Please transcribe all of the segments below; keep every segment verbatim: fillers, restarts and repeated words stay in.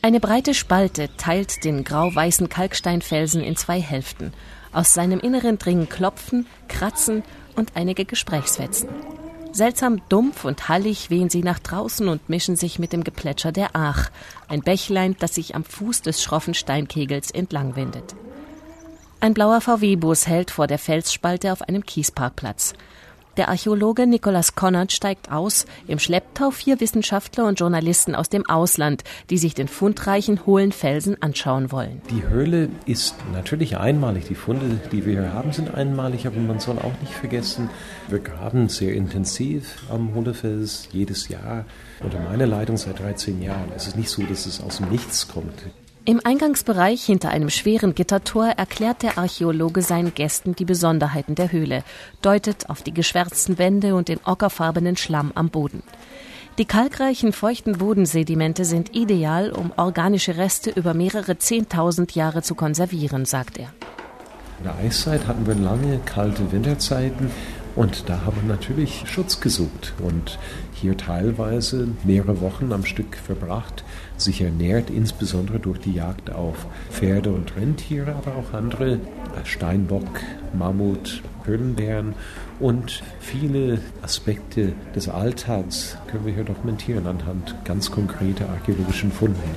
Eine breite Spalte teilt den grau-weißen Kalksteinfelsen in zwei Hälften. Aus seinem Inneren dringen Klopfen, Kratzen und einige Gesprächsfetzen. Seltsam dumpf und hallig wehen sie nach draußen und mischen sich mit dem Geplätscher der Aach, ein Bächlein, das sich am Fuß des schroffen Steinkegels entlang windet. Ein blauer V W-Bus hält vor der Felsspalte auf einem Kiesparkplatz. Der Archäologe Nicholas Conard steigt aus, im Schlepptau vier Wissenschaftler und Journalisten aus dem Ausland, die sich den fundreichen, hohlen Felsen anschauen wollen. Die Höhle ist natürlich einmalig. Die Funde, die wir hier haben, sind einmalig, aber man soll auch nicht vergessen, wir graben sehr intensiv am Hohlefels jedes Jahr. Unter meiner Leitung seit dreizehn Jahren. Es ist nicht so, dass es aus dem Nichts kommt. Im Eingangsbereich hinter einem schweren Gittertor erklärt der Archäologe seinen Gästen die Besonderheiten der Höhle, deutet auf die geschwärzten Wände und den ockerfarbenen Schlamm am Boden. Die kalkreichen, feuchten Bodensedimente sind ideal, um organische Reste über mehrere Zehntausend Jahre zu konservieren, sagt er. In der Eiszeit hatten wir lange, kalte Winterzeiten und da haben wir natürlich Schutz gesucht und hier teilweise mehrere Wochen am Stück verbracht, sich ernährt, insbesondere durch die Jagd auf Pferde und Rentiere, aber auch andere, Steinbock, Mammut, Höhlenbären und viele Aspekte des Alltags können wir hier dokumentieren anhand ganz konkreter archäologischen Funden.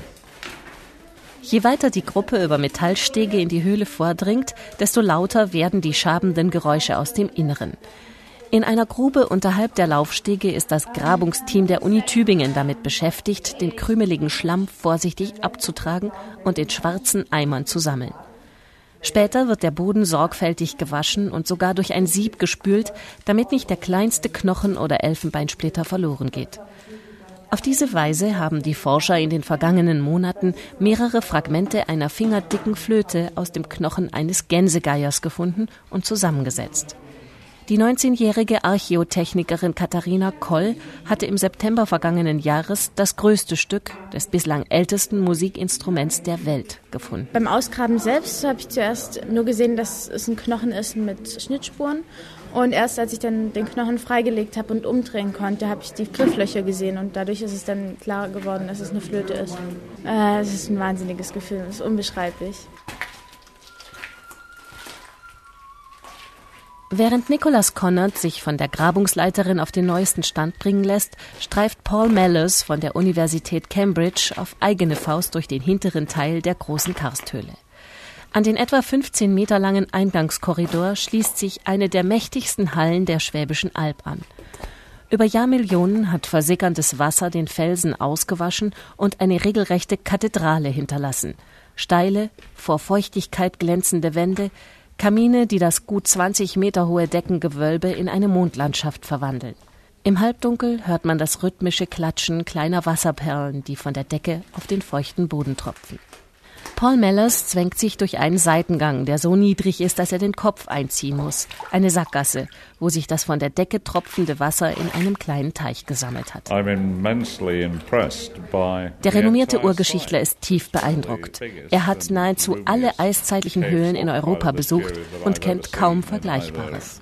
Je weiter die Gruppe über Metallstege in die Höhle vordringt, desto lauter werden die schabenden Geräusche aus dem Inneren. In einer Grube unterhalb der Laufstege ist das Grabungsteam der Uni Tübingen damit beschäftigt, den krümeligen Schlamm vorsichtig abzutragen und in schwarzen Eimern zu sammeln. Später wird der Boden sorgfältig gewaschen und sogar durch ein Sieb gespült, damit nicht der kleinste Knochen oder Elfenbeinsplitter verloren geht. Auf diese Weise haben die Forscher in den vergangenen Monaten mehrere Fragmente einer fingerdicken Flöte aus dem Knochen eines Gänsegeiers gefunden und zusammengesetzt. Die neunzehnjährige Archäotechnikerin Katharina Koll hatte im September vergangenen Jahres das größte Stück des bislang ältesten Musikinstruments der Welt gefunden. Beim Ausgraben selbst habe ich zuerst nur gesehen, dass es ein Knochen ist mit Schnittspuren. Und erst als ich dann den Knochen freigelegt habe und umdrehen konnte, habe ich die Grifflöcher gesehen. Und dadurch ist es dann klar geworden, dass es eine Flöte ist. Äh, es ist ein wahnsinniges Gefühl, es ist unbeschreiblich. Während Nicholas Conard sich von der Grabungsleiterin auf den neuesten Stand bringen lässt, streift Paul Mellers von der Universität Cambridge auf eigene Faust durch den hinteren Teil der großen Karsthöhle. An den etwa fünfzehn Meter langen Eingangskorridor schließt sich eine der mächtigsten Hallen der Schwäbischen Alb an. Über Jahrmillionen hat versickerndes Wasser den Felsen ausgewaschen und eine regelrechte Kathedrale hinterlassen. Steile, vor Feuchtigkeit glänzende Wände, Kamine, die das gut zwanzig Meter hohe Deckengewölbe in eine Mondlandschaft verwandeln. Im Halbdunkel hört man das rhythmische Klatschen kleiner Wasserperlen, die von der Decke auf den feuchten Boden tropfen. Paul Mellers zwängt sich durch einen Seitengang, der so niedrig ist, dass er den Kopf einziehen muss. Eine Sackgasse, wo sich das von der Decke tropfende Wasser in einem kleinen Teich gesammelt hat. Der renommierte Urgeschichtler ist tief beeindruckt. Er hat nahezu alle eiszeitlichen Höhlen in Europa besucht und kennt kaum Vergleichbares.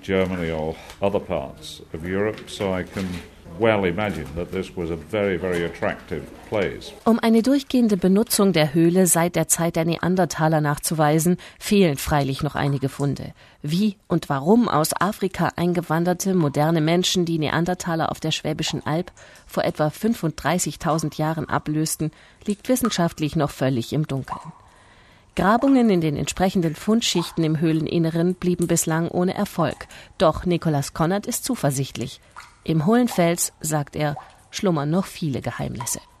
Um eine durchgehende Benutzung der Höhle seit der Zeit der Neandertaler nachzuweisen, fehlen freilich noch einige Funde. Wie und warum aus Afrika eingewanderte moderne Menschen die Neandertaler auf der Schwäbischen Alb vor etwa fünfunddreißigtausend Jahren ablösten, liegt wissenschaftlich noch völlig im Dunkeln. Grabungen in den entsprechenden Fundschichten im Höhleninneren blieben bislang ohne Erfolg. Doch Nicholas Conard ist zuversichtlich. Im hohlen Fels, sagt er, schlummern noch viele Geheimnisse.